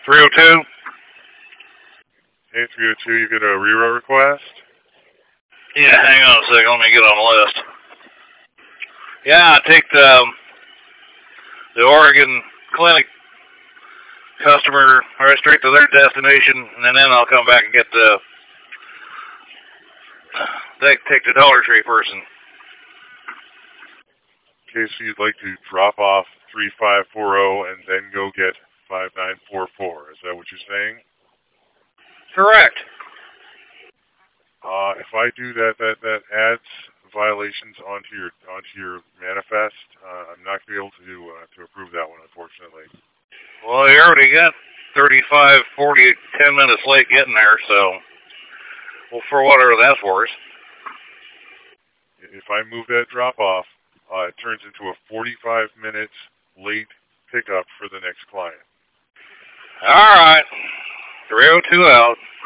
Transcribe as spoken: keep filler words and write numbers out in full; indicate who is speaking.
Speaker 1: three oh two?
Speaker 2: Hey, three oh two, you get a reroute request?
Speaker 1: Yeah, hang on a second. Let me get on the list. Yeah, I take the, um, the Oregon Clinic customer right straight to their destination, and then I'll come back and get the, they take the Dollar Tree person.
Speaker 2: Okay, so you'd like to drop off three five four zero and then go get five nine four four. Is that what you're saying?
Speaker 1: Correct.
Speaker 2: Uh, if I do that, that, that adds violations onto your onto your manifest. Uh, I'm not going to be able to do, uh, to approve that one, unfortunately.
Speaker 1: Well, you already got thirty-five, forty, ten minutes late getting there, so, well, for whatever that's worth.
Speaker 2: If I move that drop off, uh, it turns into a forty-five minutes late pickup for the next client.
Speaker 1: All right. three oh two out.